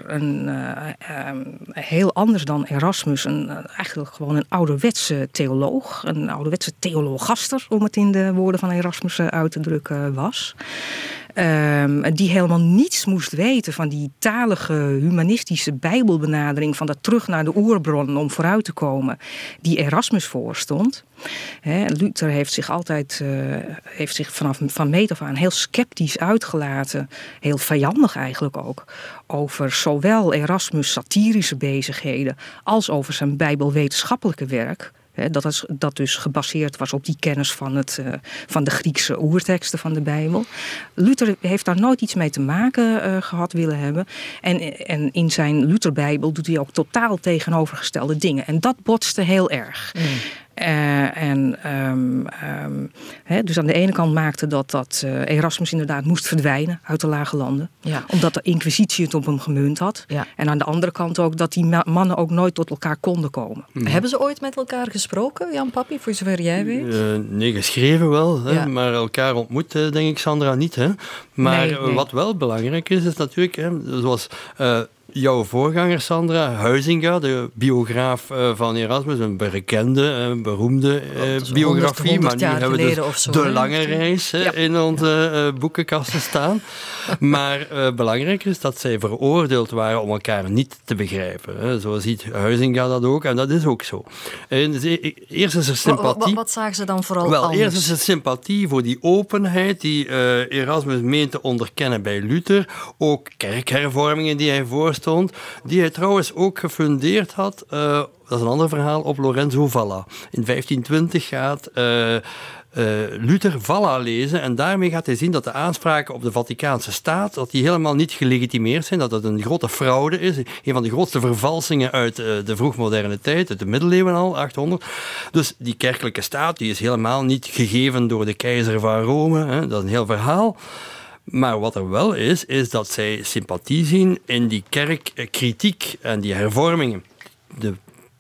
heel anders dan Erasmus eigenlijk gewoon een ouderwetse theoloog, een ouderwetse theologaster, om het in de woorden van Erasmus uit te drukken, was. Die helemaal niets moest weten van die talige, humanistische bijbelbenadering, van dat terug naar de oerbron om vooruit te komen, die Erasmus voorstond. Luther heeft zich altijd van meet af aan heel sceptisch uitgelaten, heel vijandig eigenlijk ook, over zowel Erasmus' satirische bezigheden als over zijn bijbelwetenschappelijke werk. Dat dus gebaseerd was op die kennis van de Griekse oerteksten van de Bijbel. Luther heeft daar nooit iets mee te maken gehad willen hebben. En in zijn Lutherbijbel doet hij ook totaal tegenovergestelde dingen. En dat botste heel erg. Dus aan de ene kant maakte dat Erasmus inderdaad moest verdwijnen uit de Lage Landen. Ja. Omdat de Inquisitie het op hem gemunt had. Ja. En aan de andere kant ook dat die mannen ook nooit tot elkaar konden komen. Hebben ze ooit met elkaar gesproken, Jan Papi, voor zover jij weet? Nee, geschreven wel. Hè, ja. Maar elkaar ontmoet, denk ik, Sandra, niet. Hè. Maar nee. Wat wel belangrijk is natuurlijk, zoals jouw voorganger, Sandra, Huizinga, de biograaf van Erasmus, een bekende, beroemde biografie. Maar nu hebben we dus De Lange Reis in onze boekenkasten staan. Maar belangrijker is dat zij veroordeeld waren om elkaar niet te begrijpen. Zo ziet Huizinga dat ook, en dat is ook zo. Eerst is er sympathie. Wat zagen ze dan vooral anders? Eerst is er sympathie voor die openheid die Erasmus meent te onderkennen bij Luther. Ook kerkhervormingen die hij voorstond, die hij trouwens ook gefundeerd had, dat is een ander verhaal, op Lorenzo Valla. In 1520 gaat Luther Valla lezen en daarmee gaat hij zien dat de aanspraken op de Vaticaanse staat, dat die helemaal niet gelegitimeerd zijn, dat het een grote fraude is, een van de grootste vervalsingen uit de vroegmoderne tijd, uit de middeleeuwen al, 800. Dus die kerkelijke staat die is helemaal niet gegeven door de keizer van Rome, hè, dat is een heel verhaal. Maar wat er wel is dat zij sympathie zien in die kerkkritiek en die hervormingen. De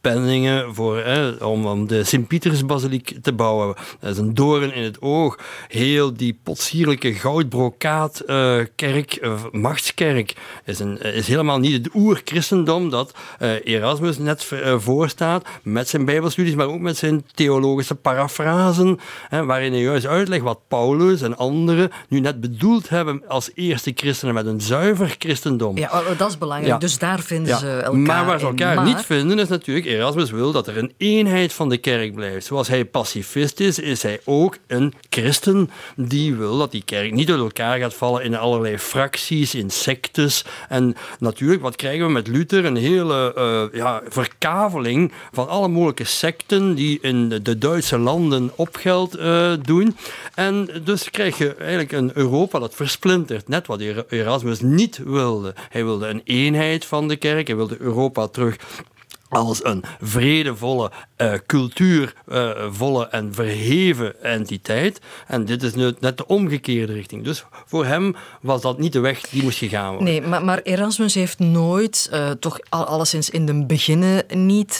penningen om de Sint-Pietersbasiliek te bouwen. Dat is een doorn in het oog. Heel die potsierlijke goudbrokaatkerk, machtskerk, is helemaal niet het oer-christendom dat Erasmus net voorstaat, met zijn bijbelstudies, maar ook met zijn theologische parafrasen, waarin hij juist uitlegt wat Paulus en anderen nu net bedoeld hebben als eerste christenen met een zuiver christendom. Ja, dat is belangrijk. Ja. Dus daar vinden ze elkaar. Maar waar ze elkaar niet vinden is natuurlijk, Erasmus wil dat er een eenheid van de kerk blijft. Zoals hij pacifist is hij ook een christen die wil dat die kerk niet uit elkaar gaat vallen in allerlei fracties, in sectes. En natuurlijk, wat krijgen we met Luther? Een hele verkaveling van alle mogelijke secten die in de Duitse landen opgeld doen. En dus krijg je eigenlijk een Europa dat versplintert. Net wat Erasmus niet wilde. Hij wilde een eenheid van de kerk. Hij wilde Europa terug als een vredevolle, cultuurvolle en verheven entiteit. En dit is nu net de omgekeerde richting. Dus voor hem was dat niet de weg die moest gegaan worden. Nee, maar Erasmus heeft nooit, toch alleszins in de beginnen niet,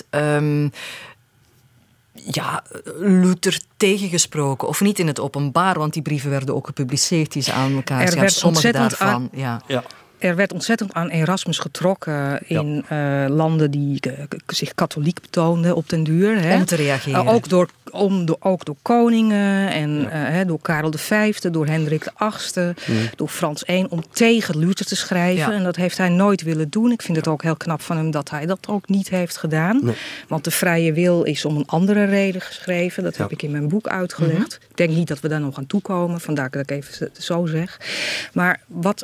Luther tegengesproken. Of niet in het openbaar, want die brieven werden ook gepubliceerd die ze aan elkaar schreven. Sommige daarvan. Er werd ontzettend aan Erasmus getrokken in landen die zich katholiek betoonden op den duur. Om te reageren. Ook door koningen en door Karel V, door Hendrik VIII, door Frans I, om tegen Luther te schrijven. Ja. En dat heeft hij nooit willen doen. Ik vind het ook heel knap van hem dat hij dat ook niet heeft gedaan. Nee. Want de vrije wil is om een andere reden geschreven. Dat heb ik in mijn boek uitgelegd. Ik denk niet dat we daar nog aan toekomen. Vandaar dat ik even zo zeg. Maar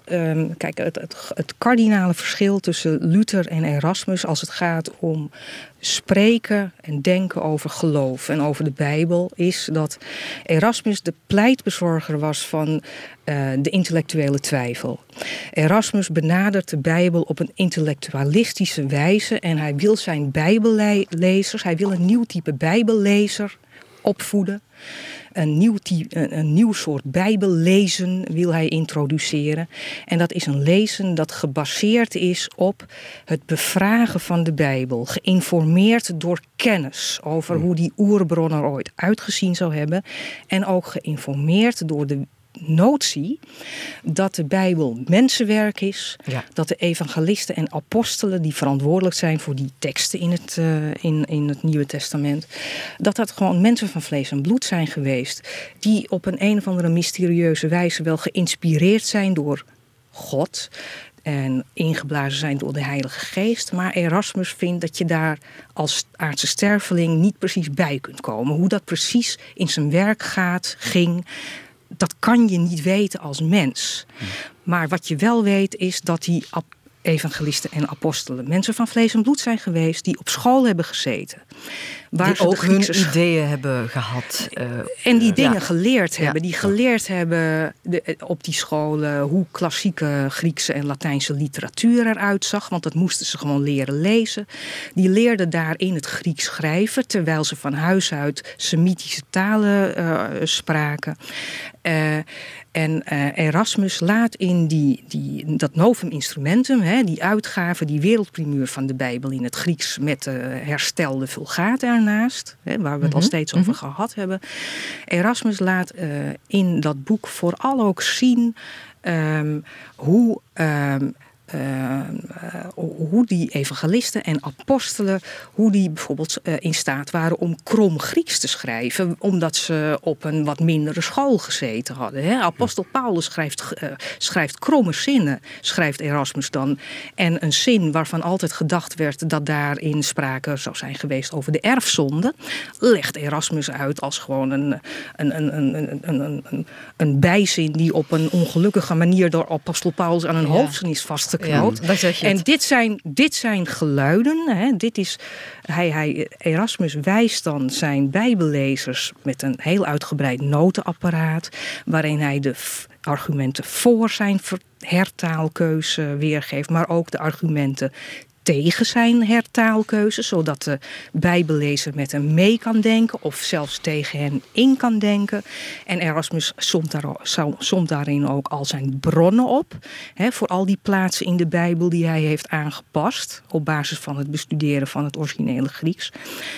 het kardinale verschil tussen Luther en Erasmus als het gaat om spreken en denken over geloof en over de Bijbel, is dat Erasmus de pleitbezorger was van de intellectuele twijfel. Erasmus benadert de Bijbel op een intellectualistische wijze en hij wil zijn Bijbellezers, hij wil een nieuw type Bijbellezer opvoeden. Een nieuw soort Bijbellezen wil hij introduceren. En dat is een lezen dat gebaseerd is op het bevragen van de Bijbel. Geïnformeerd door kennis over hoe die oerbron er ooit uitgezien zou hebben. En ook geïnformeerd door de notie dat de Bijbel mensenwerk is. Ja. Dat de evangelisten en apostelen die verantwoordelijk zijn voor die teksten in het Nieuwe Testament, dat gewoon mensen van vlees en bloed zijn geweest die op een of andere mysterieuze wijze wel geïnspireerd zijn door God en ingeblazen zijn door de Heilige Geest. Maar Erasmus vindt dat je daar als aardse sterveling niet precies bij kunt komen. Hoe dat precies in zijn werk ging, dat kan je niet weten als mens. Maar wat je wel weet is dat die evangelisten en apostelen mensen van vlees en bloed zijn geweest die op school hebben gezeten. Waar die ze ook hun ideeën hebben gehad. En die dingen geleerd hebben. Die geleerd hebben op die scholen hoe klassieke Griekse en Latijnse literatuur eruit zag. Want dat moesten ze gewoon leren lezen. Die leerden daarin het Grieks schrijven, terwijl ze van huis uit Semitische talen spraken. En Erasmus laat in dat Novum Instrumentum, die uitgave, die wereldprimuur van de Bijbel in het Grieks met de herstelde Vulgate ernaast, waar we het al steeds over gehad hebben. Erasmus laat in dat boek vooral ook zien hoe die evangelisten en apostelen, hoe die bijvoorbeeld in staat waren om krom Grieks te schrijven, omdat ze op een wat mindere school gezeten hadden. Apostel Paulus schrijft kromme zinnen, schrijft Erasmus dan. En een zin waarvan altijd gedacht werd dat daarin sprake zou zijn geweest over de erfzonde, legt Erasmus uit als gewoon een bijzin die op een ongelukkige manier door apostel Paulus aan een hoofdstuk is vastgeknoopt. En dit zijn geluiden. Erasmus wijst dan zijn bijbellezers met een heel uitgebreid notenapparaat, waarin hij de argumenten voor zijn hertaalkeuze weergeeft, maar ook de argumenten tegen zijn hertaalkeuze, zodat de Bijbellezer met hem mee kan denken of zelfs tegen hen in kan denken. En Erasmus somt daarin ook al zijn bronnen op, voor al die plaatsen in de Bijbel die hij heeft aangepast op basis van het bestuderen van het originele Grieks.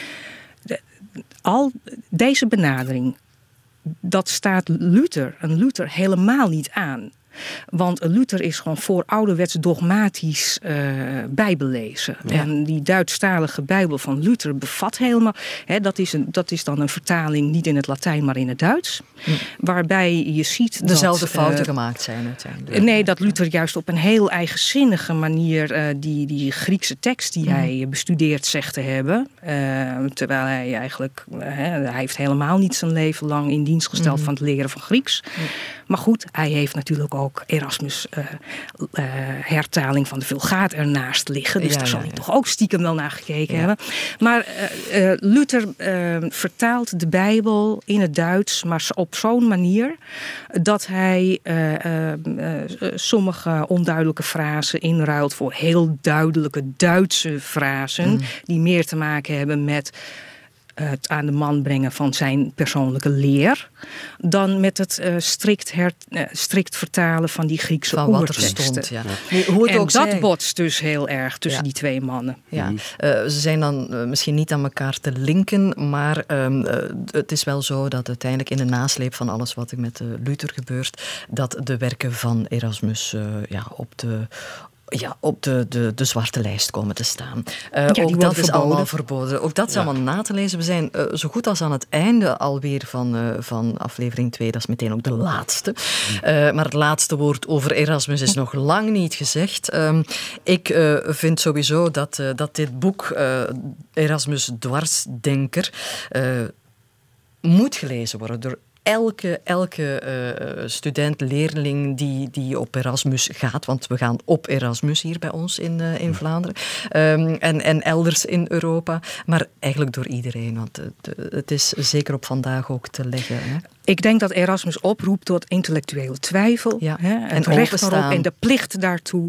Al deze benadering, dat staat Luther helemaal niet aan. Want Luther is gewoon voor ouderwets dogmatisch bijbellezen. Ja. En die Duitsstalige Bijbel van Luther bevat helemaal... dat is dan een vertaling niet in het Latijn, maar in het Duits. Waarbij je ziet dezelfde fouten gemaakt zijn uiteindelijk. Nee, dat Luther juist op een heel eigenzinnige manier... die Griekse tekst die hij bestudeerd zegt te hebben... terwijl hij eigenlijk... hij heeft helemaal niet zijn leven lang in dienst gesteld van het leren van Grieks. Maar goed, hij heeft natuurlijk ook Erasmus hertaling van de Vulgaat ernaast liggen. Dus daar zal hij toch ook stiekem wel naar gekeken hebben. Maar Luther vertaalt de Bijbel in het Duits, maar op zo'n manier dat hij sommige onduidelijke frasen inruilt voor heel duidelijke Duitse frasen die meer te maken hebben met het aan de man brengen van zijn persoonlijke leer, dan met het strikt vertalen van die Griekse oerteksten. En dat botst dus heel erg tussen die twee mannen. Ja. Ze zijn dan misschien niet aan elkaar te linken, maar het is wel zo dat uiteindelijk in de nasleep van alles wat er met Luther gebeurt, dat de werken van Erasmus op de zwarte lijst komen te staan. Ook dat is allemaal verboden. Ook dat is allemaal na te lezen. We zijn zo goed als aan het einde alweer van aflevering 2. Dat is meteen ook de laatste. Maar het laatste woord over Erasmus is nog lang niet gezegd. Ik vind sowieso dat dit boek, Erasmus Dwarsdenker, moet gelezen worden door elke student, leerling die op Erasmus gaat, want we gaan op Erasmus hier bij ons in Vlaanderen en elders in Europa, maar eigenlijk door iedereen, want het is zeker op vandaag ook te leggen. Hè? Ik denk dat Erasmus oproept tot intellectuele twijfel. Ja, het recht erop en de plicht daartoe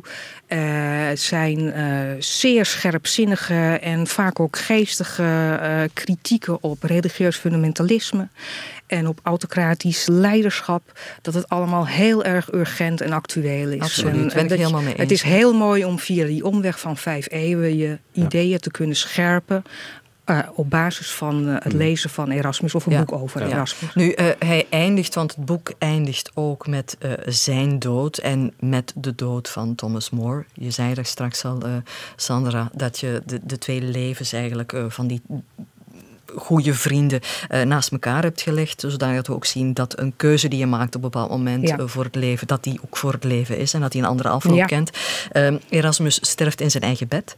zijn zeer scherpzinnige en vaak ook geestige kritieken op religieus fundamentalisme en op autocratisch leiderschap, dat het allemaal heel erg urgent en actueel is. Absoluut, ben ik helemaal mee eens. Het is heel mooi om via die omweg van 5 eeuwen je ideeën te kunnen scherpen op basis van het lezen van Erasmus of een boek over Erasmus. Nu, hij eindigt, want het boek eindigt ook met zijn dood en met de dood van Thomas More. Je zei daar straks al, Sandra, dat je de twee levens eigenlijk van die goede vrienden naast elkaar hebt gelegd, zodat we ook zien dat een keuze die je maakt op een bepaald moment voor het leven, dat die ook voor het leven is en dat hij een andere afloop kent. Erasmus sterft in zijn eigen bed.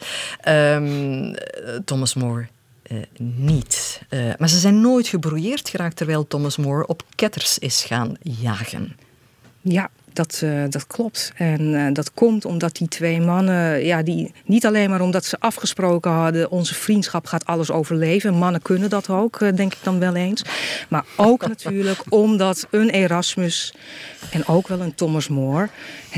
Thomas More niet. Maar ze zijn nooit gebrouilleerd geraakt terwijl Thomas More op ketters is gaan jagen. Ja, dat klopt. En dat komt omdat die twee mannen, die niet alleen maar omdat ze afgesproken hadden, onze vriendschap gaat alles overleven. Mannen kunnen dat ook, denk ik dan wel eens. Maar ook natuurlijk omdat een Erasmus en ook wel een Thomas More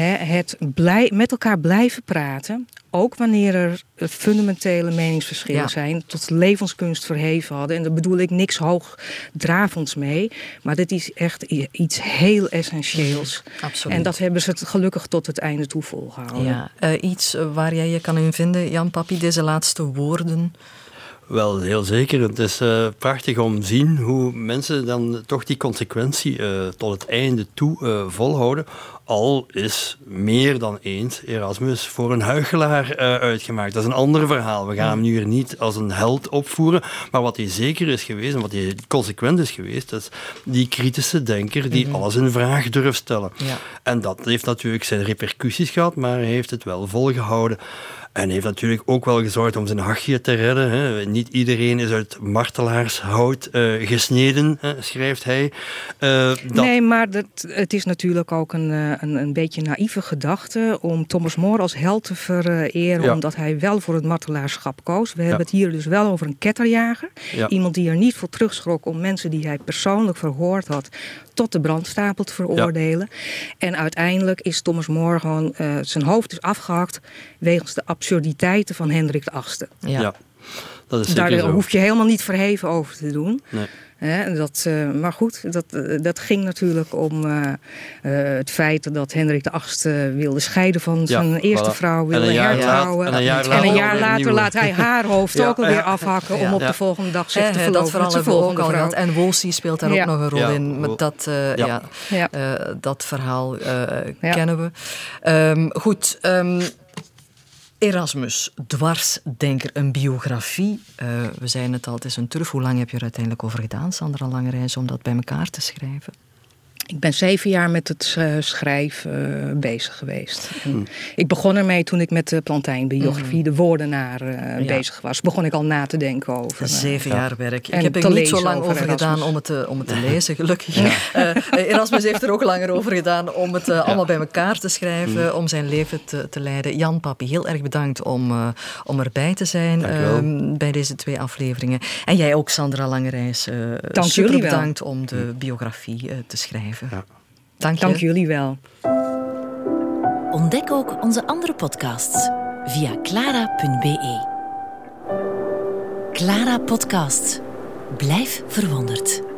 met elkaar blijven praten. Ook wanneer er fundamentele meningsverschillen zijn, tot levenskunst verheven hadden. En daar bedoel ik niks hoogdravends mee. Maar dit is echt iets heel essentieels. Absoluut. En dat hebben ze gelukkig tot het einde toe volgehouden. Ja, iets waar jij je kan in vinden, Jan Papi, deze laatste woorden? Wel, heel zeker. Het is prachtig om te zien hoe mensen dan toch die consequentie tot het einde toe volhouden. Al is meer dan eens Erasmus voor een huichelaar uitgemaakt. Dat is een ander verhaal. We gaan hem nu hier niet als een held opvoeren. Maar wat hij zeker is geweest en wat hij consequent is geweest, dat is die kritische denker die alles in vraag durft stellen. Ja. En dat heeft natuurlijk zijn repercussies gehad, maar hij heeft het wel volgehouden. En heeft natuurlijk ook wel gezorgd om zijn hachje te redden. Hè. Niet iedereen is uit martelaarshout gesneden, schrijft hij. Nee, maar het is natuurlijk ook een beetje naïeve gedachte om Thomas More als held te vereren, omdat hij wel voor het martelaarschap koos. We hebben het hier dus wel over een ketterjager. Ja. Iemand die er niet voor terugschrok om mensen die hij persoonlijk verhoord had tot de brandstapel te veroordelen. Ja. En uiteindelijk is Thomas More gewoon, zijn hoofd is afgehakt wegens de absurditeit absurditeiten van Hendrik VIII. Ja. Dat is zeker Daar zo. hoef je helemaal niet verheven over te doen. Nee. Maar goed, dat ging natuurlijk om het feit dat Hendrik VIII wilde scheiden van zijn eerste vrouw, wilde hertrouwen. En een jaar later laat hij haar hoofd ook alweer afhakken om op de volgende dag zich te verloven. Dat verhaal hebben we ook al gehad. En Wolsey speelt daar ook nog een rol in. Dat verhaal kennen we. Goed. Erasmus, dwarsdenker, een biografie. We zeiden het al, het is een turf. Hoe lang heb je er uiteindelijk over gedaan, Sandra Langerijs, om dat bij elkaar te schrijven? Ik ben 7 jaar met het schrijven bezig geweest. Ik begon ermee toen ik met de Plantijn-biografie, de woordenaar, bezig was. Begon ik al na te denken over. 7 jaar werk. Ik heb er niet zo lang over gedaan om het te lezen, gelukkig. Ja. Erasmus heeft er ook langer over gedaan om het allemaal bij elkaar te schrijven, om zijn leven te leiden. Jan Papi, heel erg bedankt om erbij te zijn bij deze 2 afleveringen. En jij ook, Sandra Langerijs. Super bedankt om de biografie te schrijven. Ja. Dank jullie wel. Ontdek ook onze andere podcasts via clara.be. Clara Podcast. Blijf verwonderd.